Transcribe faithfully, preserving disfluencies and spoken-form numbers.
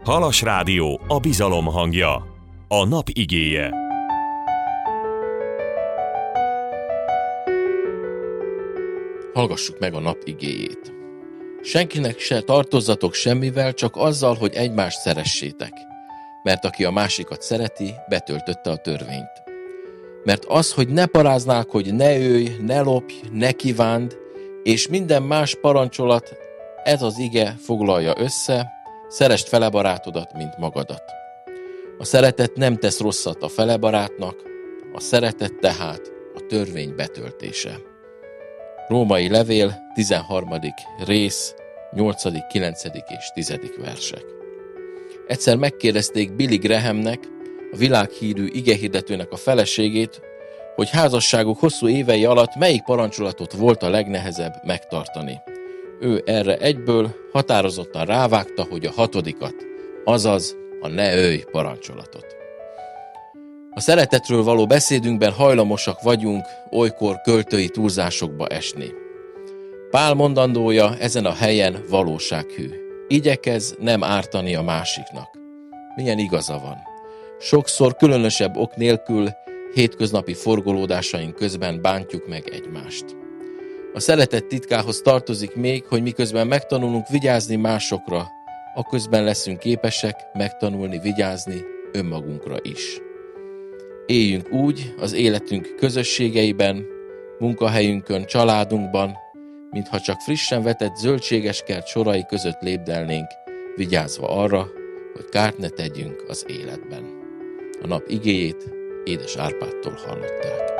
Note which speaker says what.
Speaker 1: Halas Rádió, a bizalom hangja. A nap igéje.
Speaker 2: Hallgassuk meg a nap igéjét. Senkinek se tartozzatok semmivel, csak azzal, hogy egymást szeressétek. Mert aki a másikat szereti, betöltötte a törvényt. Mert az, hogy ne paráználkodj, ne ölj, ne lopj, ne kívánd, és minden más parancsolat, ez az ige foglalja össze, szeresd fele barátodat, mint magadat. A szeretet nem tesz rosszat a fele barátnak, a szeretet tehát a törvény betöltése. Római levél, tizenharmadik rész, nyolcadik, kilencedik és tizedik versek. Egyszer megkérdezték Billy Grahamnek, a világhírű igehirdetőnek a feleségét, hogy házasságuk hosszú évei alatt melyik parancsolatot volt a legnehezebb megtartani. Ő erre egyből határozottan rávágta, hogy a hatodikat, azaz a ne ölj parancsolatot. A szeretetről való beszédünkben hajlamosak vagyunk olykor költői túlzásokba esni. Pál mondandója ezen a helyen valósághű. Igyekezz nem ártani a másiknak. Milyen igaza van. Sokszor különösebb ok nélkül hétköznapi forgolódásaink közben bántjuk meg egymást. A szeretet titkához tartozik még, hogy miközben megtanulunk vigyázni másokra, aközben leszünk képesek megtanulni vigyázni önmagunkra is. Éljünk úgy az életünk közösségeiben, munkahelyünkön, családunkban, mintha csak frissen vetett zöldséges kert sorai között lépdelnénk, vigyázva arra, hogy kárt ne tegyünk az életben. A nap igéjét Édes Árpádtól hallották.